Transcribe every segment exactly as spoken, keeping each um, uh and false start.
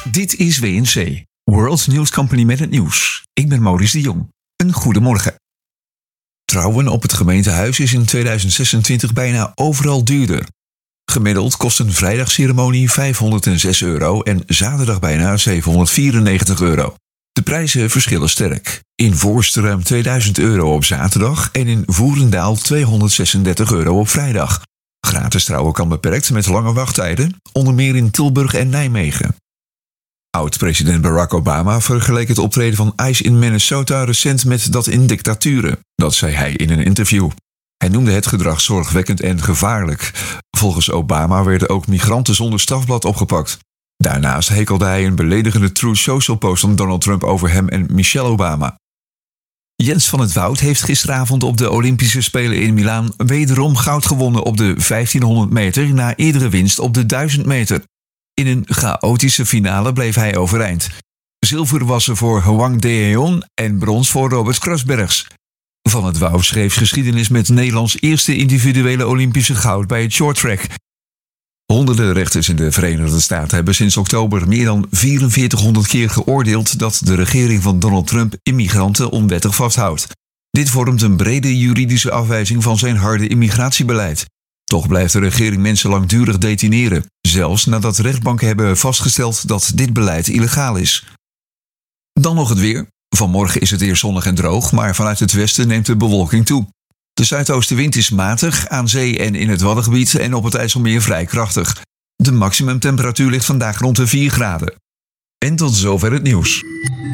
Dit is W N C, World News Company met het nieuws. Ik ben Maurice de Jong. Een goedemorgen. Trouwen op het gemeentehuis is in tweeduizend zesentwintig bijna overal duurder. Gemiddeld kost een vrijdagceremonie vijfhonderdzes euro en zaterdag bijna zevenhonderdvierennegentig euro. De prijzen verschillen sterk. In Voorst ruim tweeduizend euro op zaterdag en in Voerendaal tweehonderdzesendertig euro op vrijdag. Gratis trouwen kan beperkt met lange wachttijden, onder meer in Tilburg en Nijmegen. Oud-president Barack Obama vergeleek het optreden van ICE in Minnesota recent met dat in dictaturen. Dat zei hij in een interview. Hij noemde het gedrag zorgwekkend en gevaarlijk. Volgens Obama werden ook migranten zonder strafblad opgepakt. Daarnaast hekelde hij een beledigende Truth Social post van Donald Trump over hem en Michelle Obama. Jens van het Woud heeft gisteravond op de Olympische Spelen in Milaan wederom goud gewonnen op de vijftienhonderd meter na eerdere winst op de duizend meter. In een chaotische finale bleef hij overeind. Zilver was er voor Hwang Dae-yeon en brons voor Robert Krasbergs. Van het Woud schreef geschiedenis met Nederlands eerste individuele Olympische goud bij het shorttrack. Honderden rechters in de Verenigde Staten hebben sinds oktober meer dan vierenveertighonderd keer geoordeeld dat de regering van Donald Trump immigranten onwettig vasthoudt. Dit vormt een brede juridische afwijzing van zijn harde immigratiebeleid. Toch blijft de regering mensen langdurig detineren, zelfs nadat rechtbanken hebben vastgesteld dat dit beleid illegaal is. Dan nog het weer. Vanmorgen is het eerst zonnig en droog, maar vanuit het westen neemt de bewolking toe. De zuidoostenwind is matig, aan zee en in het Waddengebied en op het IJsselmeer vrij krachtig. De maximumtemperatuur ligt vandaag rond de vier graden. En tot zover het nieuws.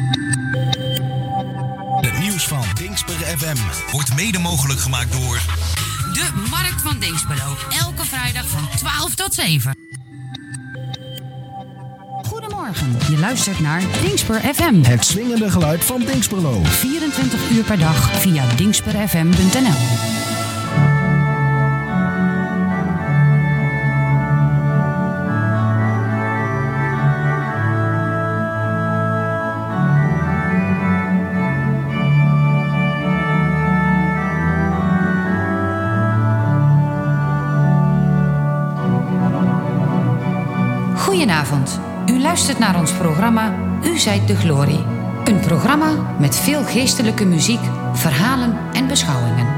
Het nieuws van Dingsper F M wordt mede mogelijk gemaakt door de Markt van Dinxperlo. Elke vrijdag van twaalf tot zeven. Goedemorgen, je luistert naar Dingsper F M. het swingende geluid van Dingsperlo. vierentwintig uur per dag via dingsper f m punt n l. Goedenavond. U luistert naar ons programma U zijt de Glorie. Een programma met veel geestelijke muziek, verhalen en beschouwingen.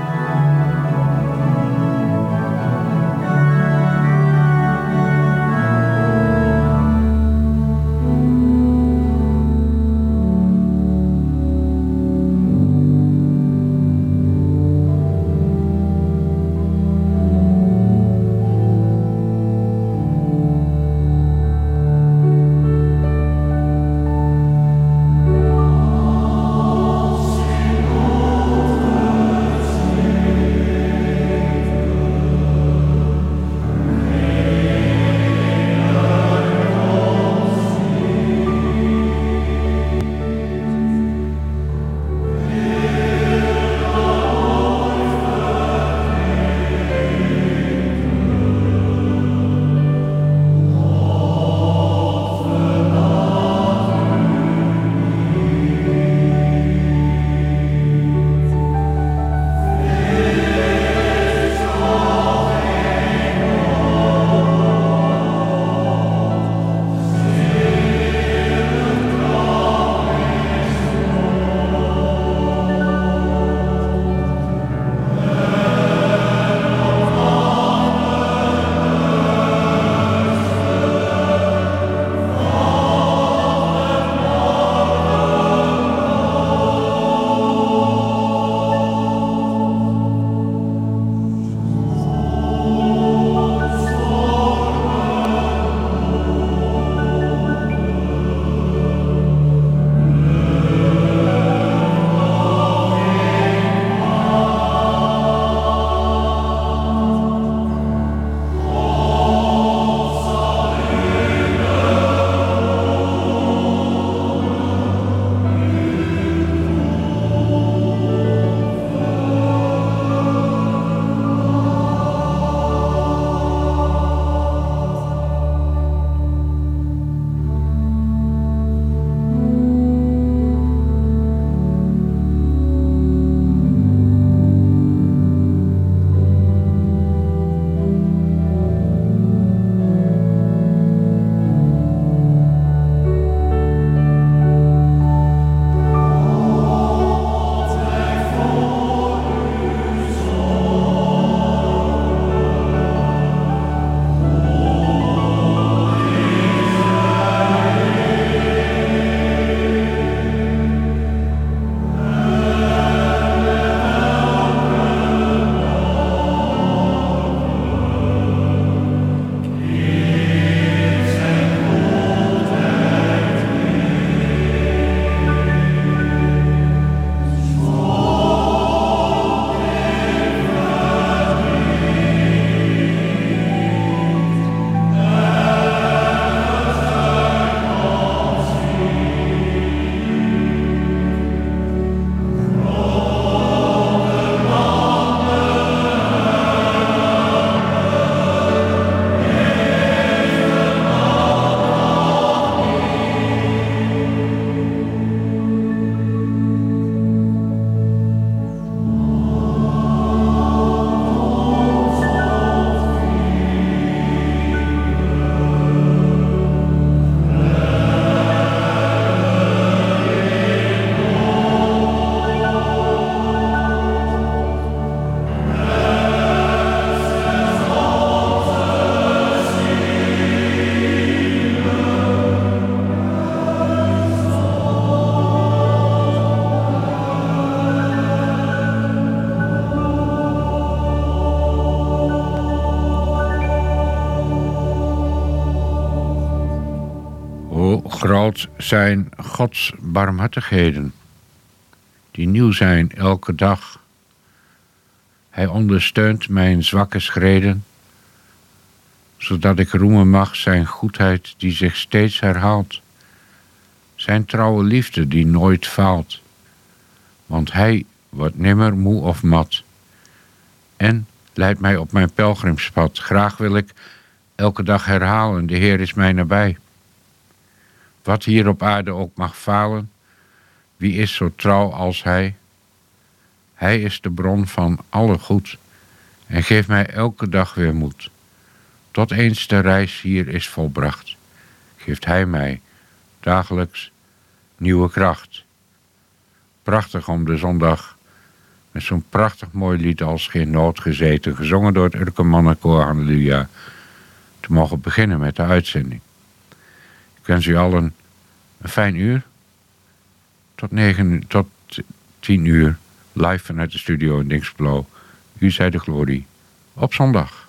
Groot zijn Gods barmhartigheden, die nieuw zijn elke dag. Hij ondersteunt mijn zwakke schreden, zodat ik roemen mag zijn goedheid die zich steeds herhaalt. Zijn trouwe liefde die nooit faalt, want hij wordt nimmer moe of mat. En leidt mij op mijn pelgrimspad. Graag wil ik elke dag herhalen, de Heer is mij nabij. Wat hier op aarde ook mag falen, wie is zo trouw als Hij? Hij is de bron van alle goed en geeft mij elke dag weer moed. Tot eens de reis hier is volbracht, geeft Hij mij dagelijks nieuwe kracht. Prachtig om de zondag met zo'n prachtig mooi lied als Geen Nood gezeten, gezongen door het Urker Mannenkoor, halleluja, te mogen beginnen met de uitzending. Ik wens u allen een fijn uur. Tot, negen, tot tien uur, live vanuit de studio in Dingsblo. U zij de glorie. Op zondag.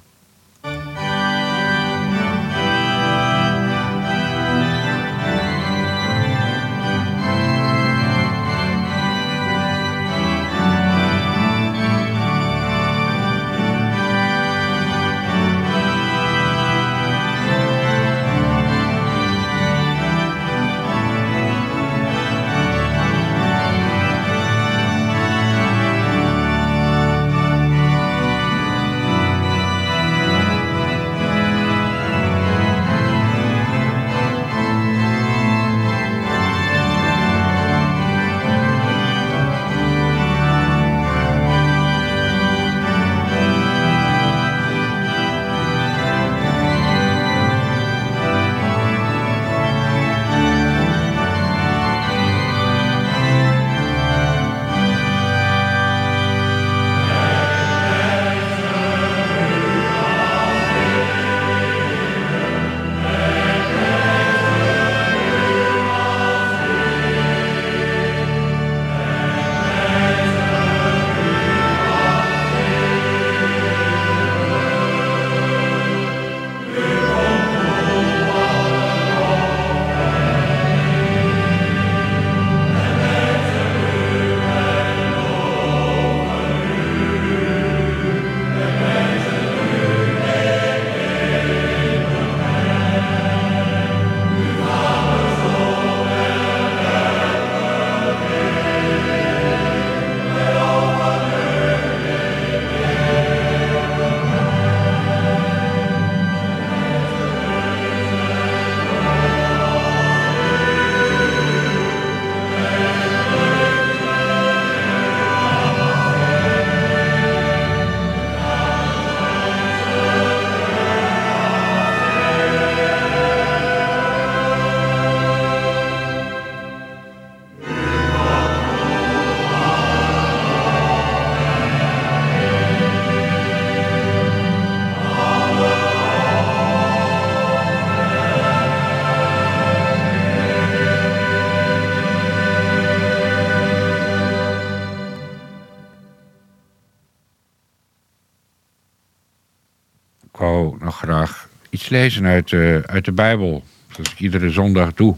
Graag iets lezen uit de, uit de Bijbel, zoals ik iedere zondag doe.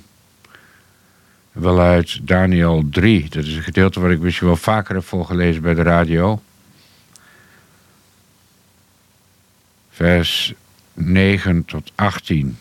Wel uit Daniel drie, dat is een gedeelte waar ik misschien wel vaker heb voorgelezen bij de radio. Vers negen tot achttien.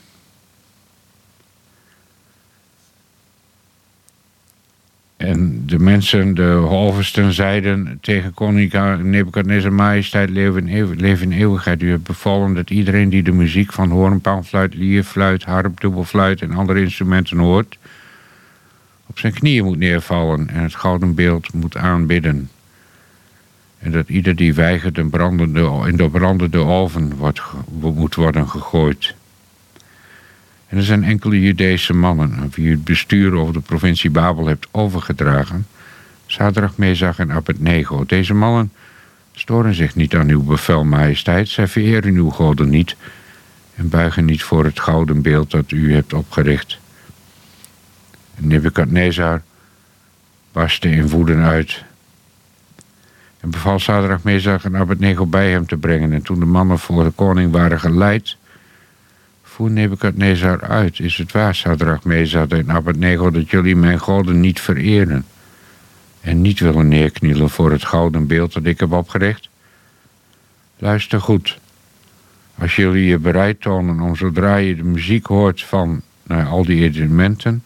En de mensen, de hoofdsten, zeiden tegen koning Nebukadnezar, majesteit, leven in eeuwigheid. U hebt bevolen dat iedereen die de muziek van hoorn, panfluit, lier, fluit, harp, dubbelfluit en andere instrumenten hoort, op zijn knieën moet neervallen en het gouden beeld moet aanbidden. En dat ieder die weigert een brandende, in de brandende oven wordt, moet worden gegooid. En er zijn enkele Judese mannen aan wie u het bestuur over de provincie Babel hebt overgedragen, Sadrach, Mesach en Abednego. Deze mannen storen zich niet aan uw bevel, majesteit. Zij vereren uw goden niet en buigen niet voor het gouden beeld dat u hebt opgericht. En Nebukadnezar barstte in woede uit en beval Sadrach, Mesach en Abednego bij hem te brengen. En toen de mannen voor de koning waren geleid, Voer Nebukadnezar uit, is het waar, Shadrach, Mesach en Abednego, dat jullie mijn goden niet vereren en niet willen neerknielen voor het gouden beeld dat ik heb opgericht? Luister goed. Als jullie je bereid tonen om zodra je de muziek hoort van nou, al die elementen,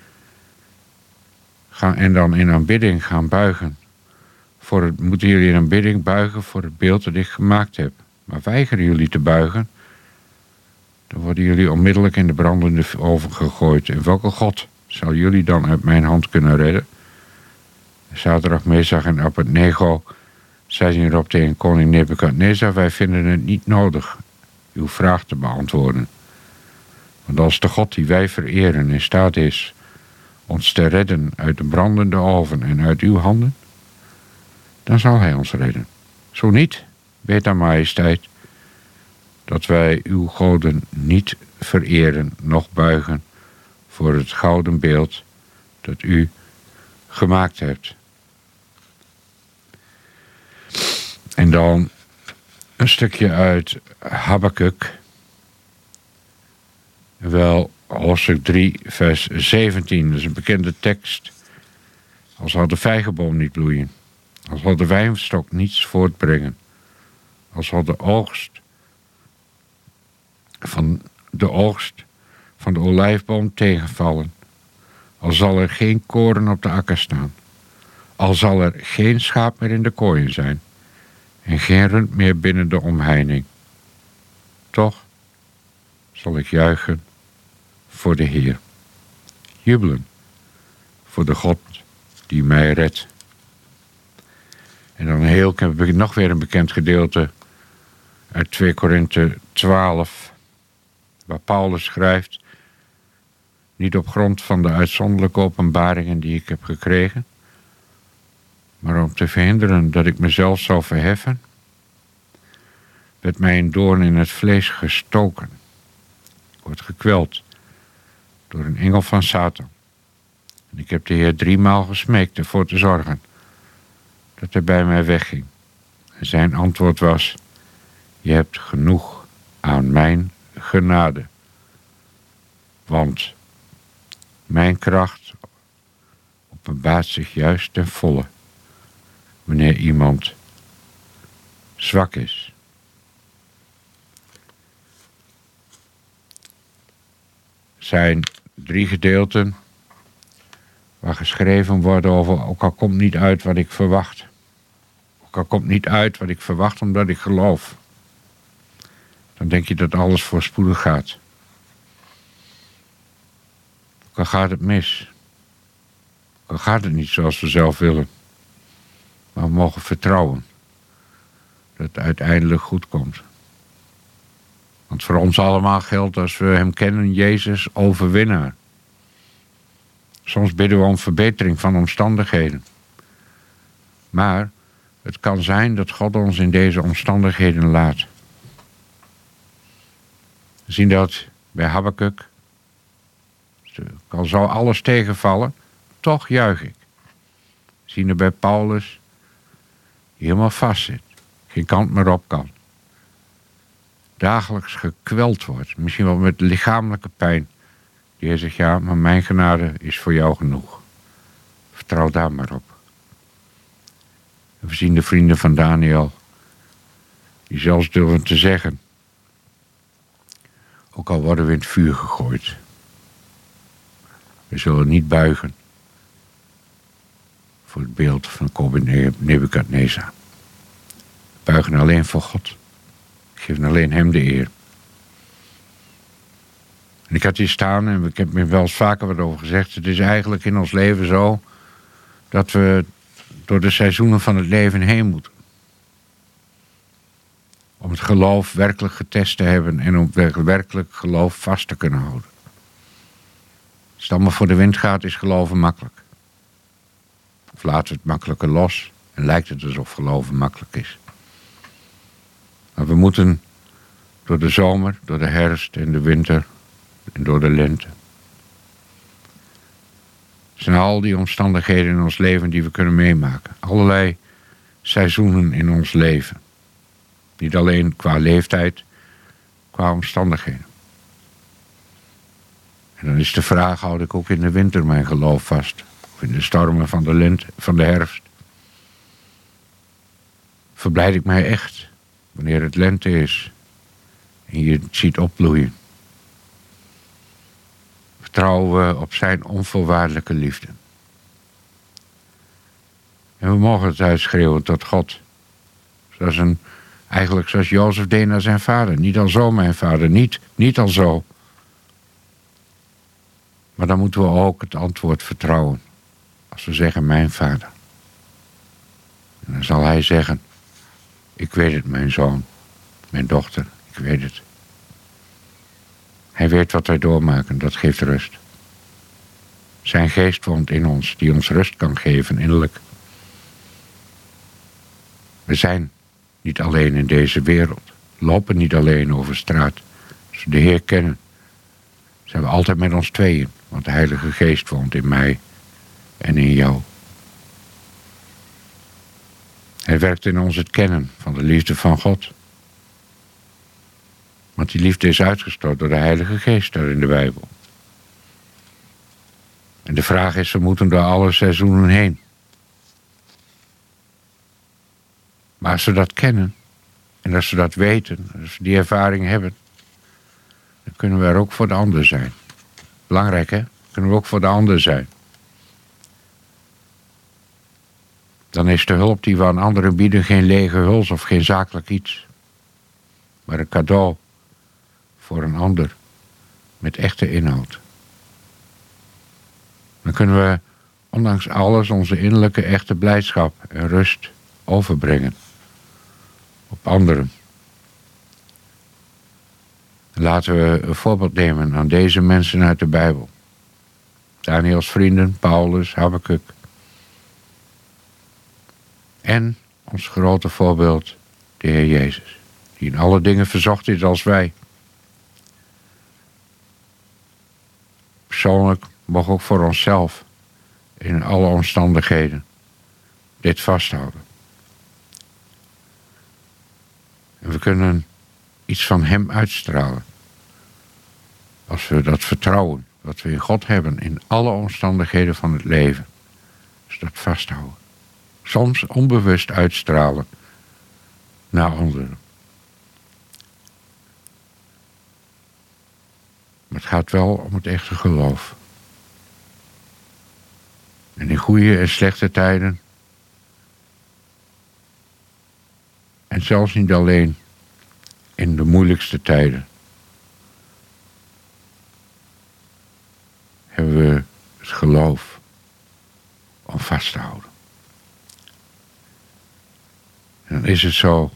gaan, en dan in aanbidding gaan buigen, voor het, moeten jullie in aanbidding buigen voor het beeld dat ik gemaakt heb. Maar weigeren jullie te buigen, dan worden jullie onmiddellijk in de brandende oven gegooid. En welke God zal jullie dan uit mijn hand kunnen redden? Shadrach, Mesach en Abednego zeiden hierop tegen koning Nebukadnezar: wij vinden het niet nodig uw vraag te beantwoorden. Want als de God die wij vereren in staat is ons te redden uit de brandende oven en uit uw handen, dan zal hij ons redden. Zo niet, weet aan majesteit, dat wij uw goden niet vereren, noch buigen voor het gouden beeld dat u gemaakt hebt. En dan een stukje uit Habakuk, wel hoofdstuk drie, vers zeventien. Dat is een bekende tekst. Als zal de vijgenboom niet bloeien, als zal de wijnstok niets voortbrengen, als zal de oogst van de oogst van de olijfboom tegenvallen, al zal er geen koren op de akker staan, al zal er geen schaap meer in de kooien zijn en geen rund meer binnen de omheining. Toch zal ik juichen voor de Heer, jubelen voor de God die mij redt. En dan heel, nog weer een bekend gedeelte uit twee Korinthe twaalf, waar Paulus schrijft: niet op grond van de uitzonderlijke openbaringen die ik heb gekregen, maar om te verhinderen dat ik mezelf zou verheffen, werd mij een doorn in het vlees gestoken, wordt gekweld door een engel van Satan. En ik heb de Heer driemaal gesmeekt ervoor te zorgen dat hij bij mij wegging. En zijn antwoord was: je hebt genoeg aan mijn genade. Want mijn kracht openbaart zich juist ten volle wanneer iemand zwak is. Zijn drie gedeelten waar geschreven worden over: ook al komt niet uit wat ik verwacht. Ook al komt niet uit wat ik verwacht omdat ik geloof. Dan denk je dat alles voorspoedig gaat. Ook al gaat het mis. Ook al gaat het niet zoals we zelf willen. Maar we mogen vertrouwen dat het uiteindelijk goed komt. Want voor ons allemaal geldt, als we hem kennen, Jezus overwinnaar. Soms bidden we om verbetering van omstandigheden. Maar het kan zijn dat God ons in deze omstandigheden laat. We zien dat bij Habakuk. Al zou alles tegenvallen, toch juich ik. We zien het bij Paulus, die helemaal vast zit. Geen kant meer op kan. Dagelijks gekweld wordt, misschien wel met lichamelijke pijn. Die hij zegt: ja, maar mijn genade is voor jou genoeg. Vertrouw daar maar op. En we zien de vrienden van Daniel, die zelfs durven te zeggen: ook al worden we in het vuur gegooid, we zullen niet buigen voor het beeld van koning Nebukadnezar. We buigen alleen voor God. We geven alleen hem de eer. En ik had hier staan, en ik heb er wel eens vaker wat over gezegd, het is eigenlijk in ons leven zo dat we door de seizoenen van het leven heen moeten. Om het geloof werkelijk getest te hebben en om werkelijk geloof vast te kunnen houden. Als het allemaal voor de wind gaat, is geloven makkelijk. Of laten we het makkelijker los en lijkt het alsof geloven makkelijk is. Maar we moeten door de zomer, door de herfst en de winter en door de lente. Het zijn al die omstandigheden in ons leven die we kunnen meemaken. Allerlei seizoenen in ons leven. Niet alleen qua leeftijd, qua omstandigheden. En dan is de vraag, houd ik ook in de winter mijn geloof vast? Of in de stormen van de, lente, van de herfst? Verblijd ik mij echt wanneer het lente is en je het ziet opbloeien? Vertrouwen we op zijn onvoorwaardelijke liefde? En we mogen het uitschreeuwen tot God. Zoals een, eigenlijk zoals Jozef deed naar zijn vader. Niet al zo, mijn vader, niet, niet al zo. Maar dan moeten we ook het antwoord vertrouwen. Als we zeggen, mijn vader. En dan zal hij zeggen, ik weet het, mijn zoon, mijn dochter, ik weet het. Hij weet wat wij doormaken, dat geeft rust. Zijn geest woont in ons, die ons rust kan geven, innerlijk. We zijn niet alleen in deze wereld, lopen niet alleen over straat. Als we de Heer kennen, zijn we altijd met ons tweeën, want de Heilige Geest woont in mij en in jou. Hij werkt in ons het kennen van de liefde van God. Want die liefde is uitgestort door de Heilige Geest daar in de Bijbel. En de vraag is, we moeten door alle seizoenen heen. Maar als we dat kennen, en als we dat weten, als we die ervaring hebben, dan kunnen we er ook voor de ander zijn. Belangrijk, hè? Kunnen we ook voor de ander zijn. Dan is de hulp die we aan anderen bieden geen lege huls of geen zakelijk iets. Maar een cadeau voor een ander met echte inhoud. Dan kunnen we ondanks alles onze innerlijke echte blijdschap en rust overbrengen op anderen. Laten we een voorbeeld nemen aan deze mensen uit de Bijbel. Daniels vrienden, Paulus, Habakuk. En ons grote voorbeeld, de Heer Jezus. Die in alle dingen verzocht is als wij. Persoonlijk mogen ook voor onszelf in alle omstandigheden dit vasthouden. En we kunnen iets van hem uitstralen. Als we dat vertrouwen, wat we in God hebben in alle omstandigheden van het leven. Dus dat vasthouden. Soms onbewust uitstralen naar anderen. Maar het gaat wel om het echte geloof. En in goede en slechte tijden. En zelfs niet alleen in de moeilijkste tijden. Hebben we het geloof om vast te houden. En dan is het zo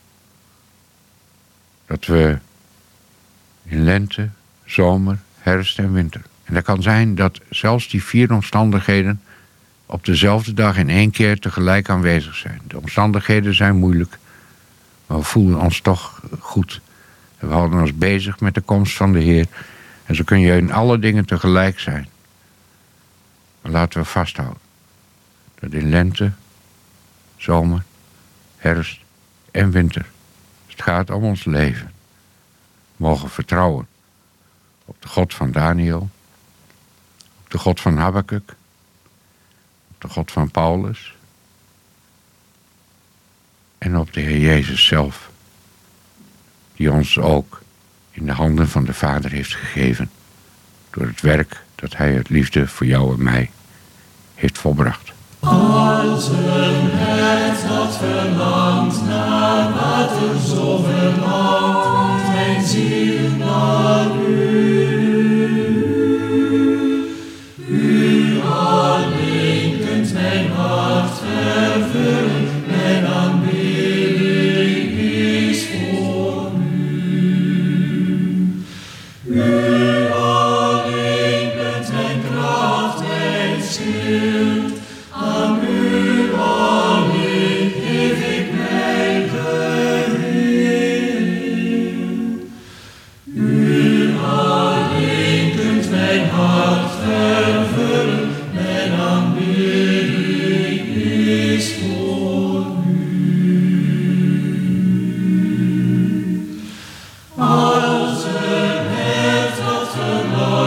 dat we in lente, zomer, herfst en winter. En dat kan zijn dat zelfs die vier omstandigheden op dezelfde dag in één keer tegelijk aanwezig zijn. De omstandigheden zijn moeilijk, maar we voelen ons toch goed. En we houden ons bezig met de komst van de Heer. En zo kun je in alle dingen tegelijk zijn. Maar laten we vasthouden dat in lente, zomer, herfst en winter, als het gaat om ons leven, mogen vertrouwen op de God van Daniel, op de God van Habakuk, op de God van Paulus en op de Heer Jezus zelf, die ons ook in de handen van de Vader heeft gegeven door het werk dat hij uit liefde voor jou en mij heeft volbracht. Als een hert dat verlangt naar water zo verlangt mijn ziel naar u. U alleen kunt mijn hart vervullen, mijn aanbidding is voor u. U alleen bent mijn kracht, mijn schild. Aan u alleen geef ik mij geheel. U alleen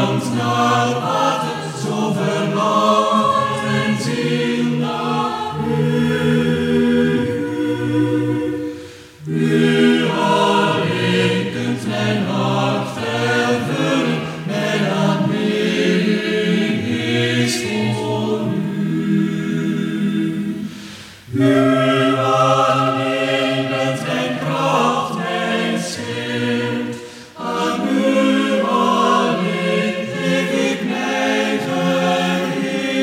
Heer.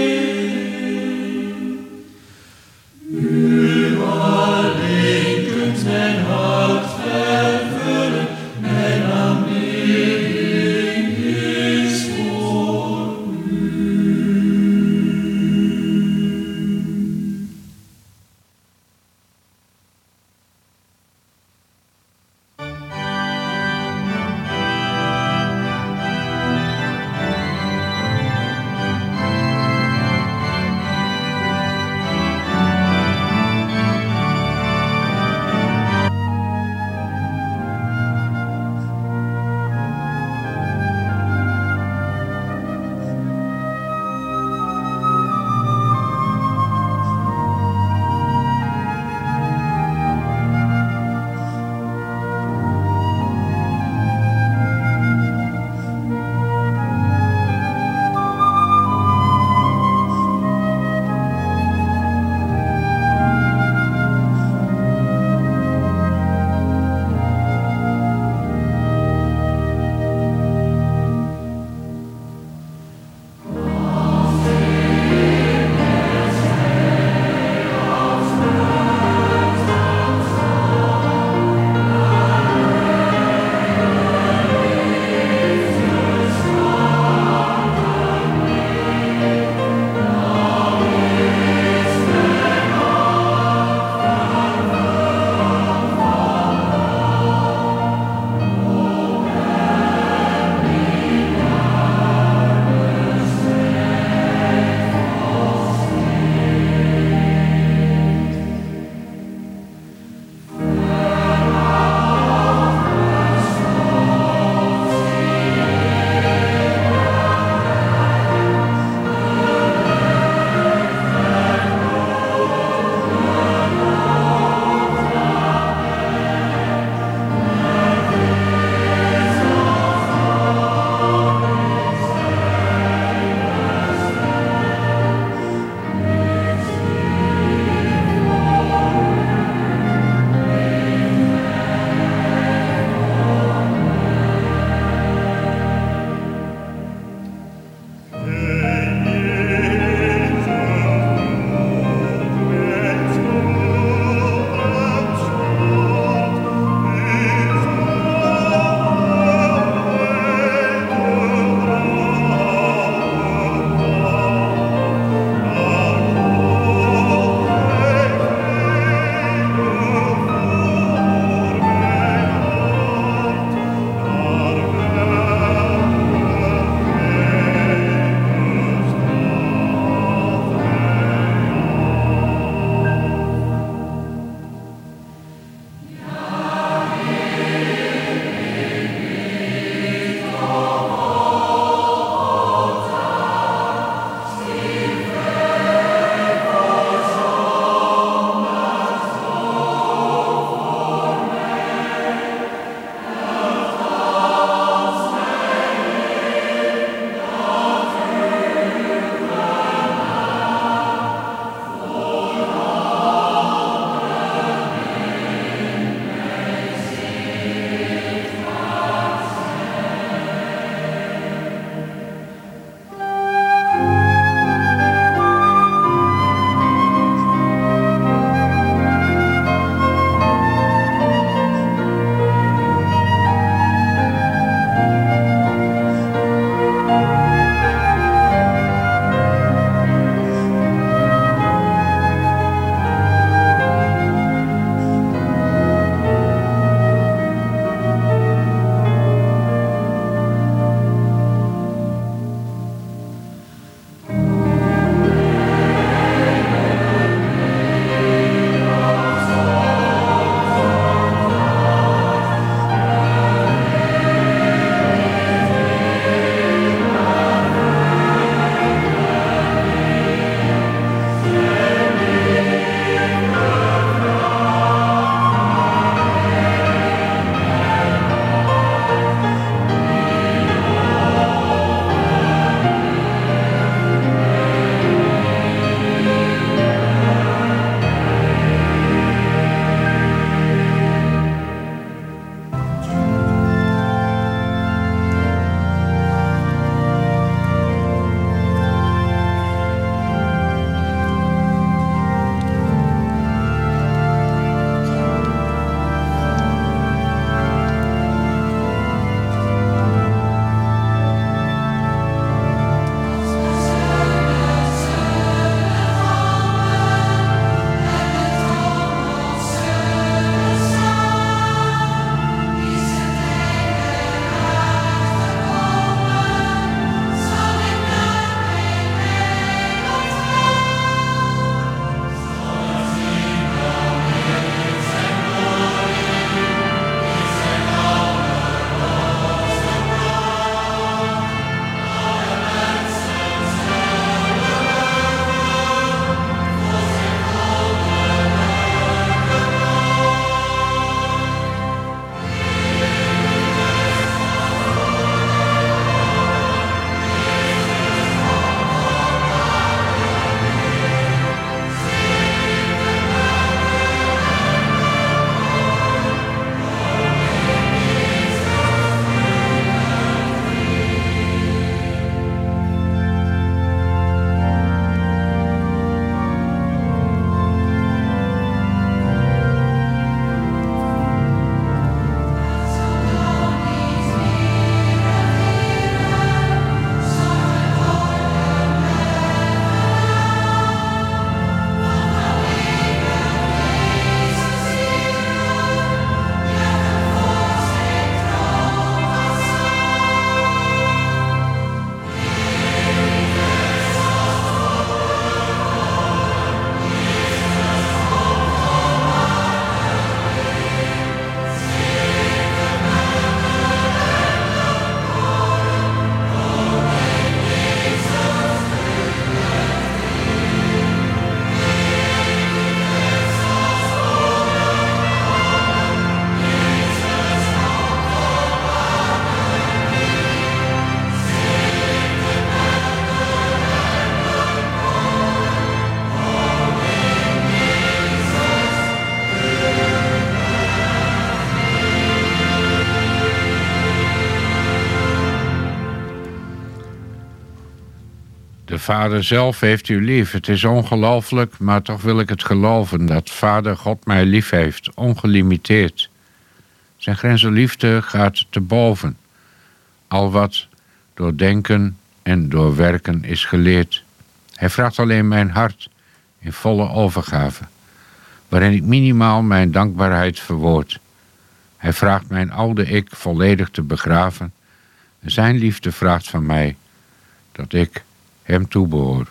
De Vader zelf heeft u lief. Het is ongelooflijk, maar toch wil ik het geloven dat Vader God mij lief heeft, ongelimiteerd. Zijn grenzen liefde gaat te boven. Al wat door denken en door werken is geleerd. Hij vraagt alleen mijn hart in volle overgave, waarin ik minimaal mijn dankbaarheid verwoord. Hij vraagt mijn oude ik volledig te begraven. En zijn liefde vraagt van mij dat ik hem toebehoor.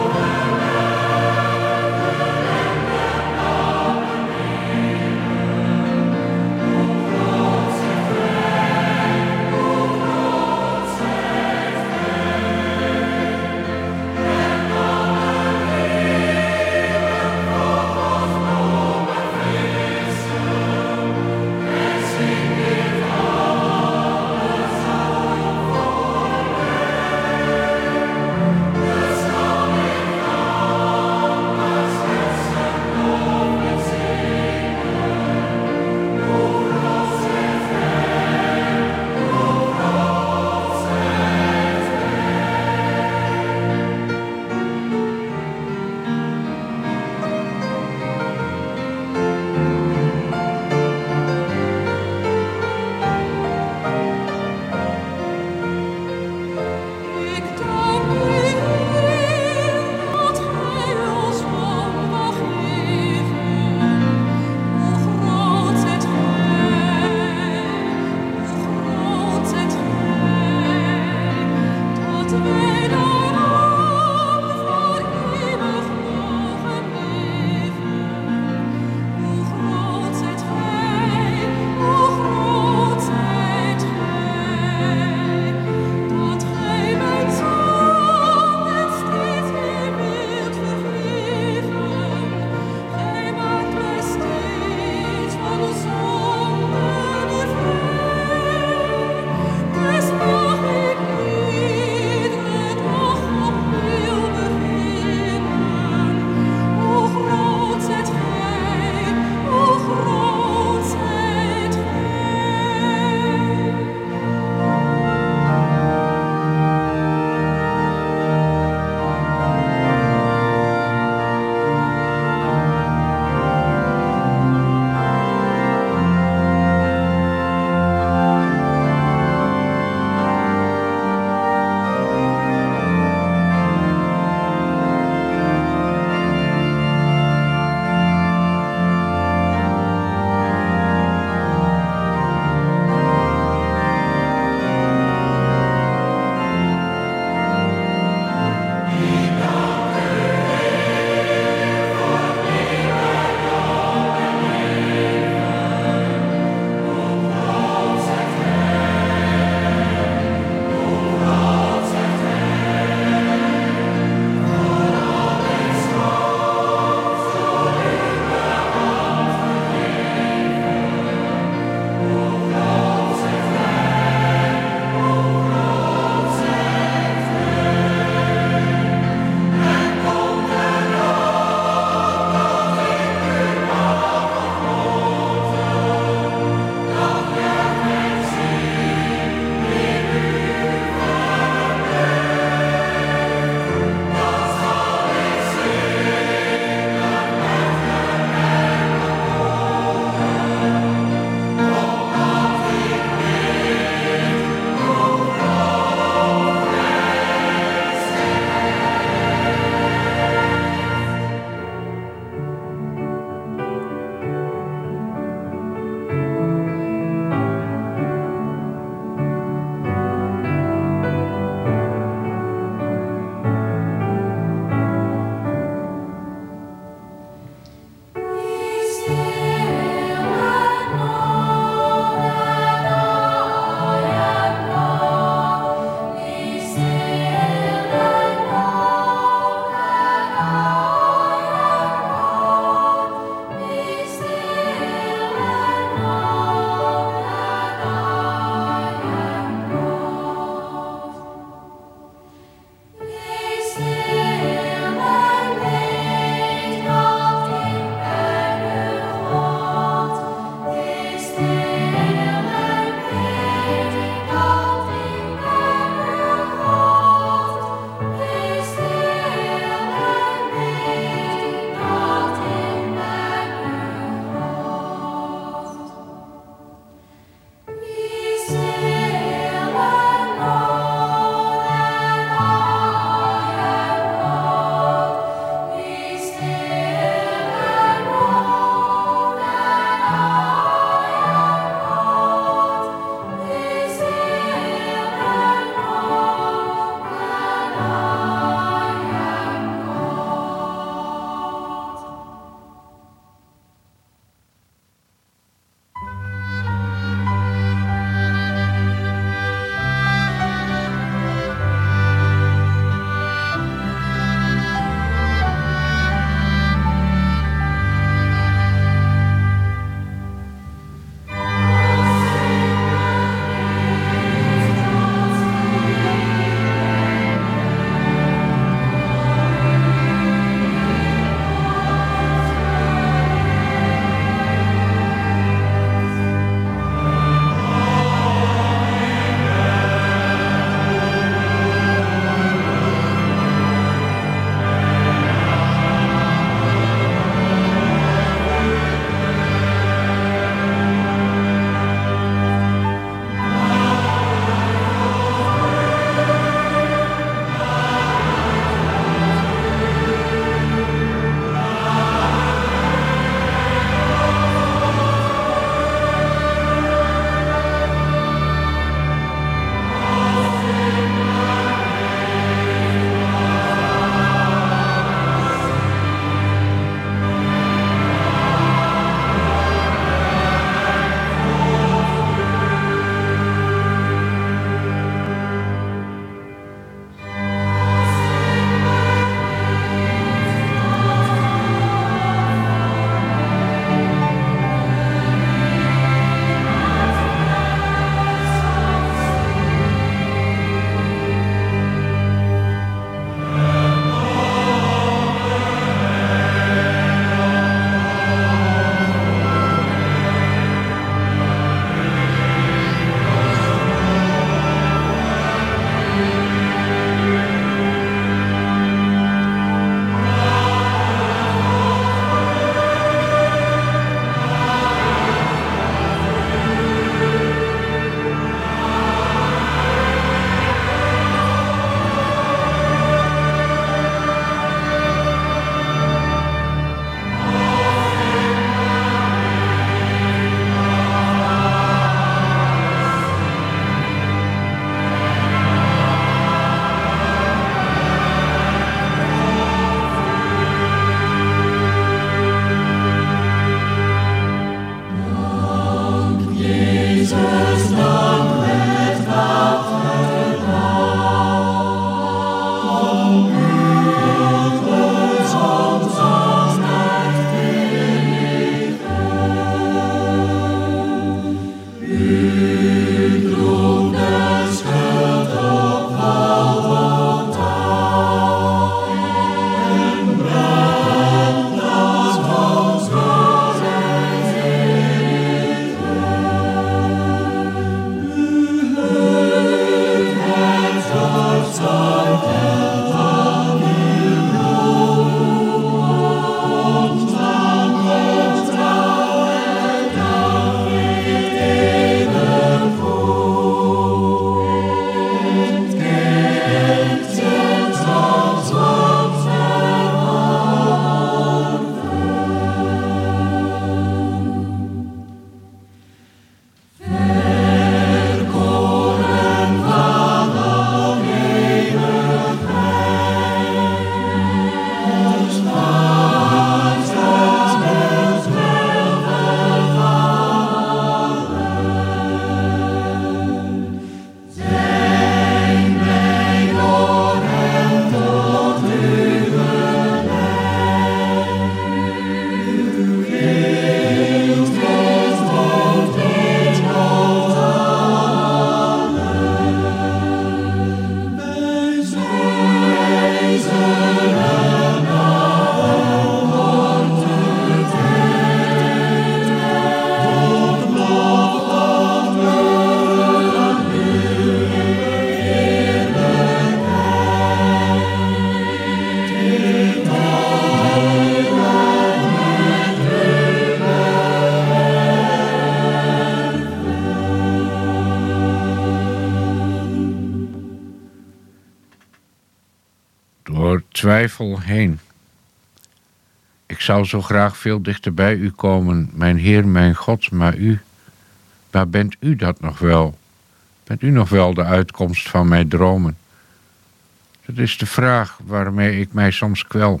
twijfel heen. Ik zou zo graag veel dichter bij u komen, mijn Heer, mijn God, maar u, maar bent u dat nog wel? Bent u nog wel de uitkomst van mijn dromen? Dat is de vraag waarmee ik mij soms kwel.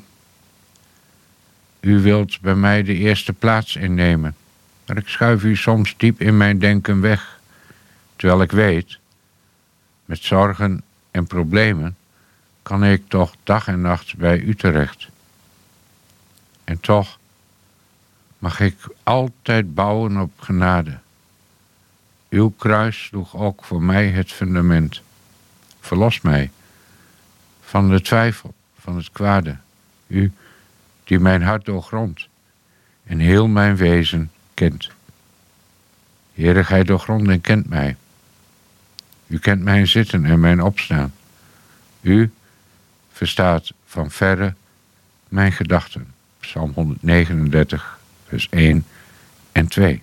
U wilt bij mij de eerste plaats innemen, maar ik schuif u soms diep in mijn denken weg, terwijl ik weet, met zorgen en problemen kan ik toch dag en nacht bij u terecht. En toch mag ik altijd bouwen op genade. Uw kruis sloeg ook voor mij het fundament. Verlos mij van de twijfel, van het kwade. U die mijn hart doorgrondt en heel mijn wezen kent. Heere, gij doorgrondt en kent mij. U kent mijn zitten en mijn opstaan. U verstaat van verre mijn gedachten. Psalm honderdnegenendertig, vers één en twee.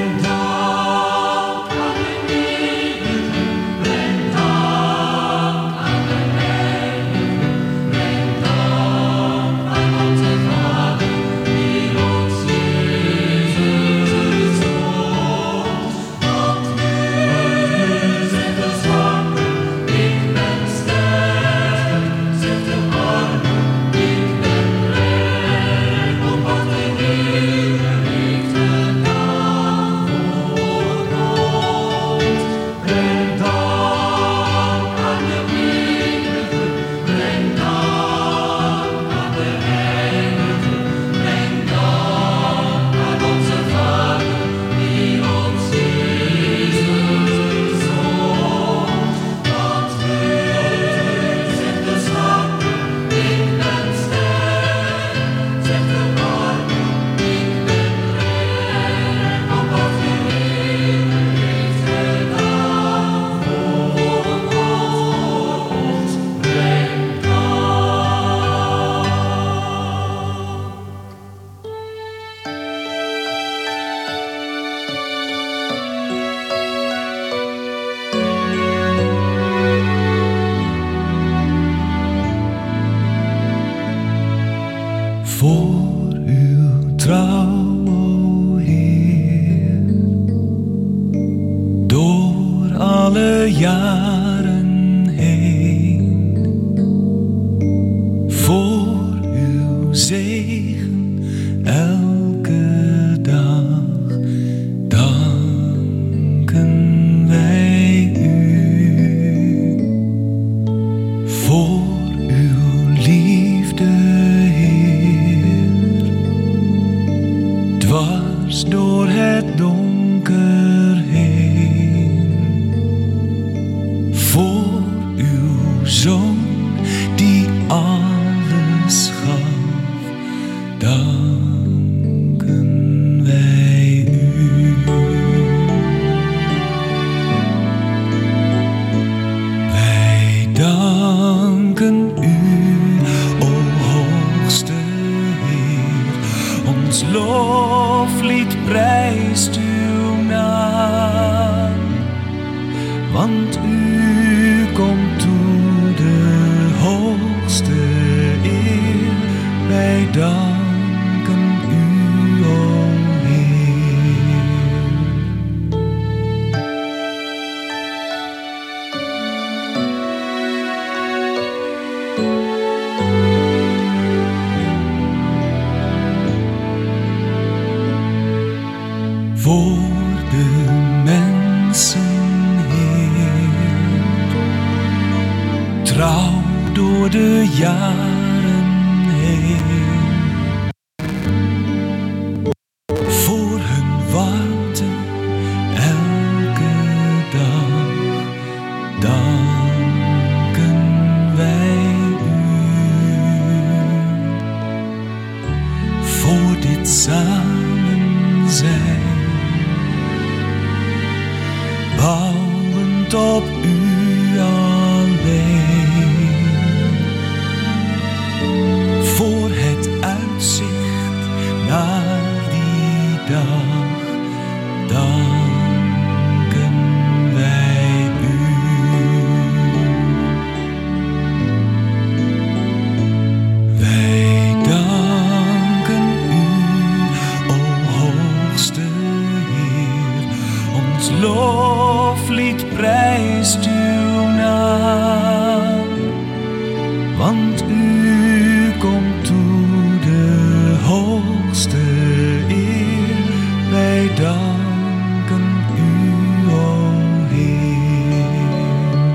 Voor uw trouw, o Heer, door alle jaren heen. Voor uw zegen elke dag danken wij u. Voor uw liefde, dwars door het donker heen. Voor uw Zoon die alles gaf, danken wij u. Wij danken u, o hoogste Heer, ons loflied prijst uw naam, want u komt toe de hoogste eer. Wij danken u, o Heer. Voor de mensen, Heer, trouw door de jaren heen. Voor hun warmte elke dag danken wij u. Voor dit samen zijn, bouwend op u alleen. Voor het uitzicht naar die dag danken wij u. ons loflied prijst uw naam, want u komt toe de hoogste eer. Wij danken u, o Heer.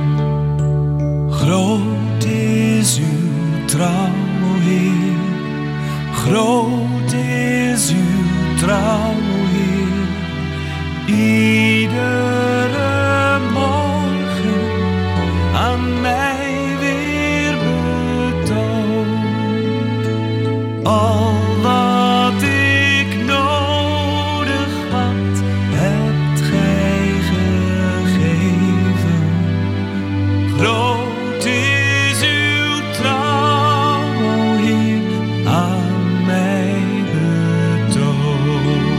Groot is uw trouw, o Heer. Groot is uw trouw, o Heer. Iedere morgen aan mij weer betoond. Al wat ik nodig had, hebt gij gegeven. Groot is uw trouw, o Heer, aan mij betoond.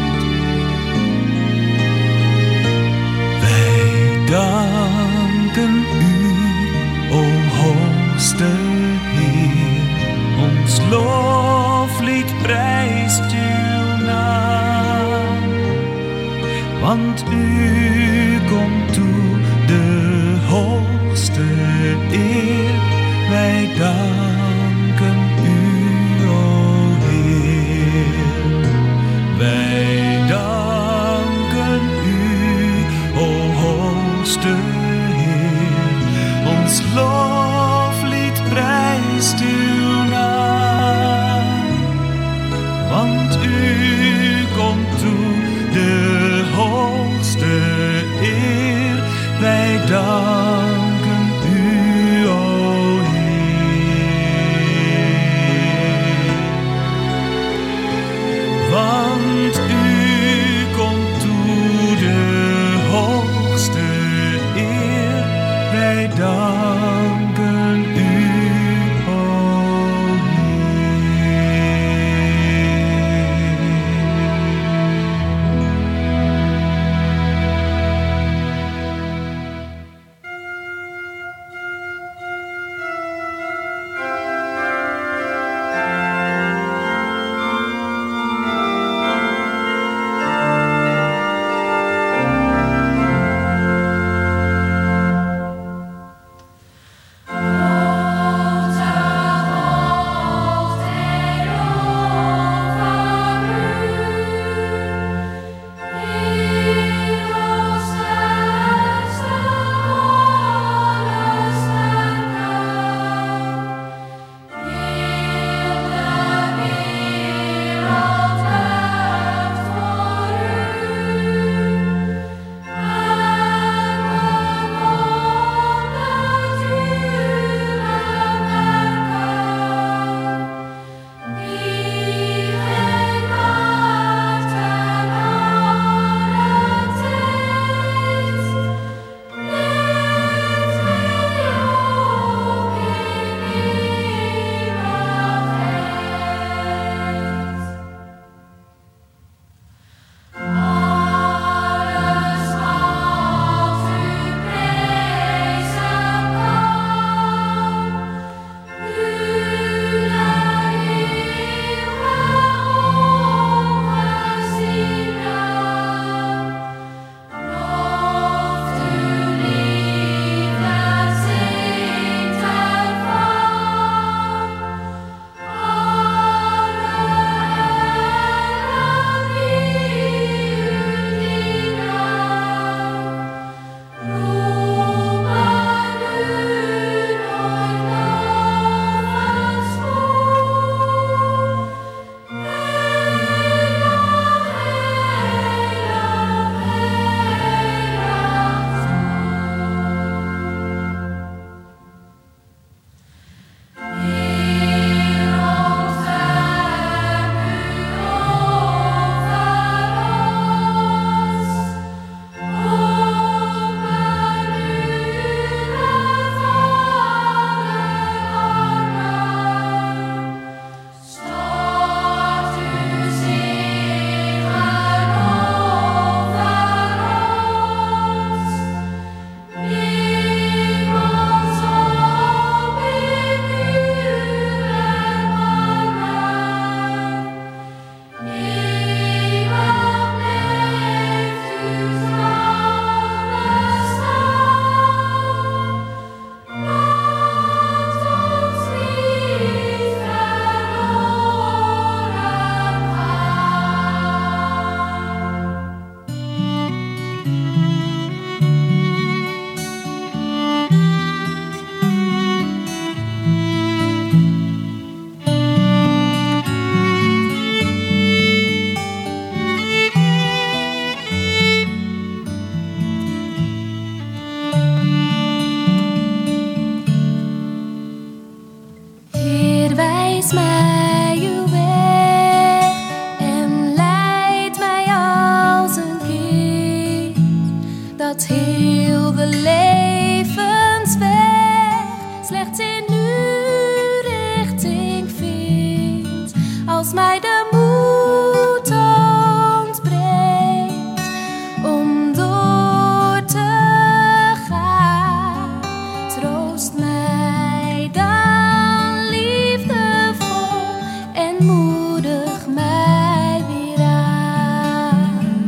Wij danken u, o hoogste Heer, ons loflied prijst uw naam, want u komt toe de hoogste eer. Wij danken u, o Heer. Wij danken u, o hoogste Heer, ons loflied prijst uw naam, want u komt toe de hoogste eer. Wij danken u, o Heer. Want u komt toe de hoogste eer. Wij danken wijs mij uw weg en leid mij als een kind dat heel de levensweg slechts in uw richting vindt. Als mij de moed ontbreekt om door te gaan, troost mij dan liefdevol en moedig mij weer aan.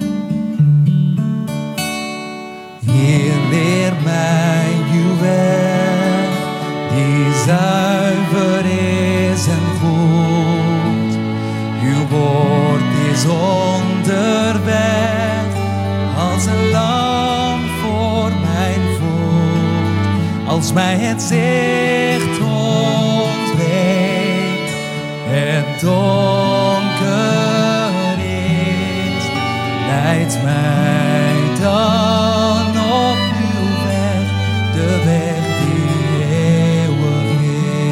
Heer, leer mij uw weg, die zuiver is en goed. Uw woord is onderweg, als een lamp voor mijn voet. Als mij het zicht ontbreekt, het donker is, leidt mij dan op uw weg, de weg die eeuwig is.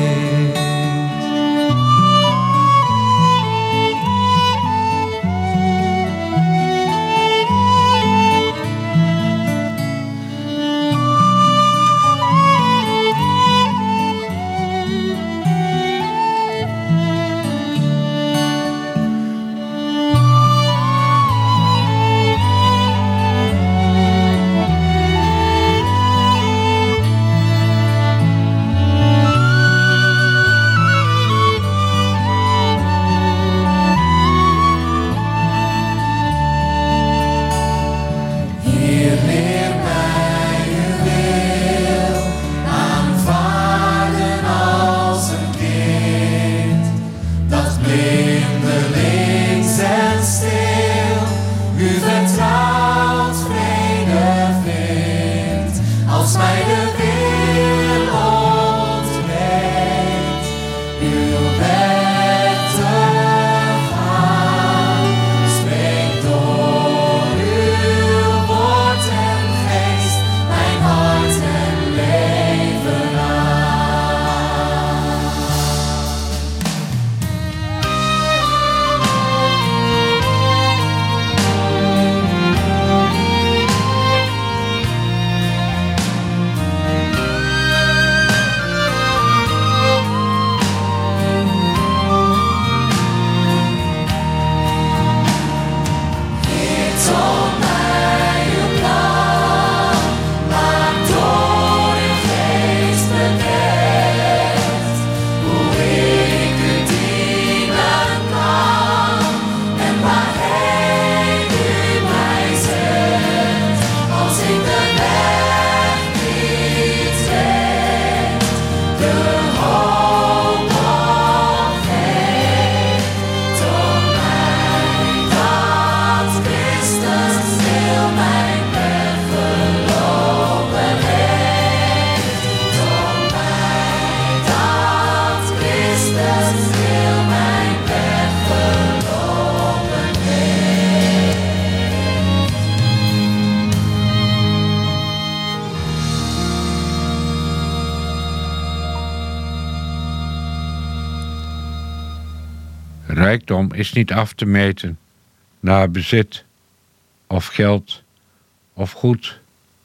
Heer, leer mij uw wil aanvaarden als een kind, dat blindelings en stil u vertrouwt vrede vindt. Als mij de wil ontbreekt, uw weg te gaan, spreek door uw woord en geest mijn hart en leven aan. Heer, toon mij uw plan, maak door uw geest bedekt, hoe ik u dienen kan en waarheen u mij zendt. Als ik de weg niet weet, de hoop opgeef, toon mij dat Christus heel mijn weg gelopen heeft. Toon mij dat Christus heel mijn weg gelopen heeft. Rijkdom is niet af te meten naar bezit of geld of goed.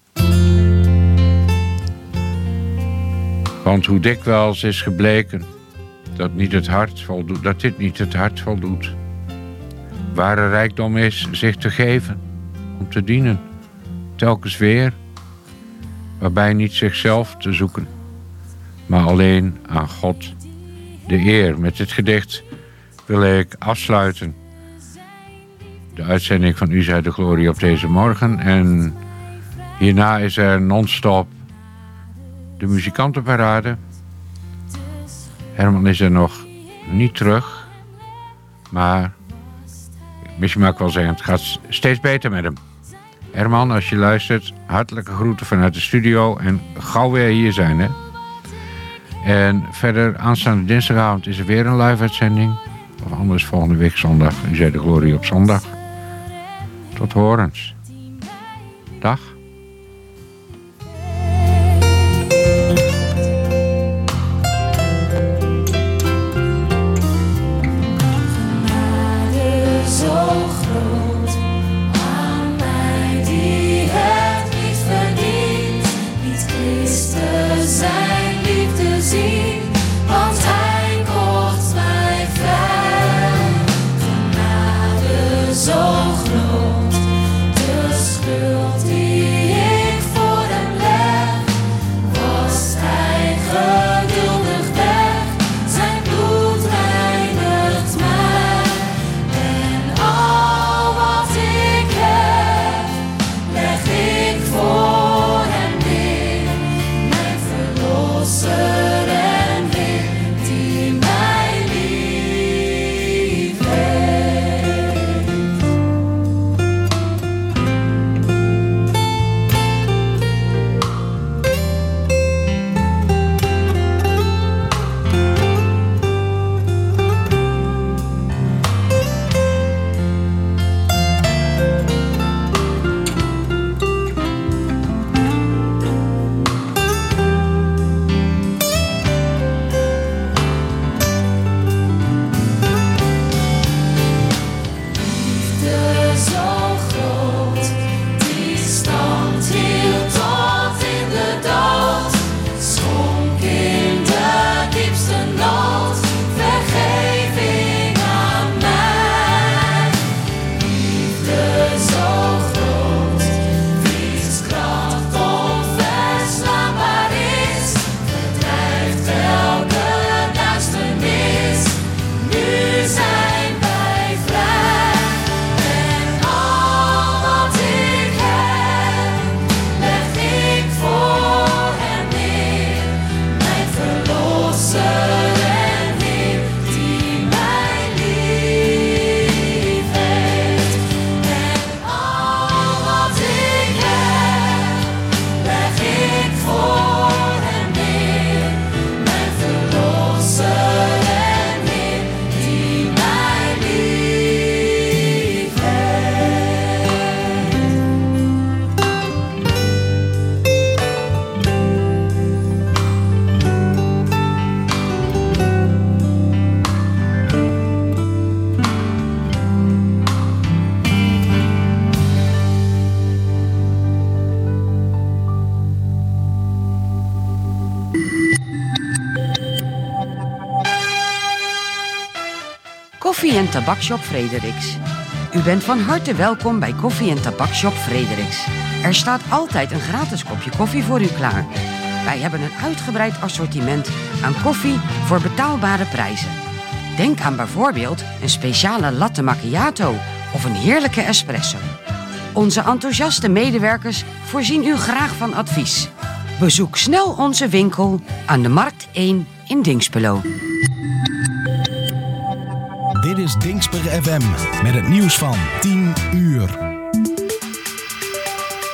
Want hoe dikwijls is gebleken dat, niet het hart voldoet, dat dit niet het hart voldoet. Ware rijkdom is zich te geven, om te dienen, telkens weer, waarbij niet zichzelf te zoeken, maar alleen aan God de eer. Met dit gedicht wil ik afsluiten de uitzending van U zij de glorie op deze morgen. En hierna is er non-stop de muzikantenparade. Herman is er nog niet terug, maar misschien mag ik wel zeggen, het gaat steeds beter met hem. Herman, als je luistert, hartelijke groeten vanuit de studio en gauw weer hier zijn, hè. En verder, aanstaande dinsdagavond is er weer een live-uitzending. Of anders volgende week zondag. U zij de glorie op zondag. Tot horens. Dag. Koffie- en Tabakshop Frederiks. U bent van harte welkom bij Koffie- en Tabakshop Frederiks. Er staat altijd een gratis kopje koffie voor u klaar. Wij hebben een uitgebreid assortiment aan koffie voor betaalbare prijzen. Denk aan bijvoorbeeld een speciale latte macchiato of een heerlijke espresso. Onze enthousiaste medewerkers voorzien u graag van advies. Bezoek snel onze winkel aan de Markt één in Dinxperlo. Dit is Dinxper F M met het nieuws van tien uur.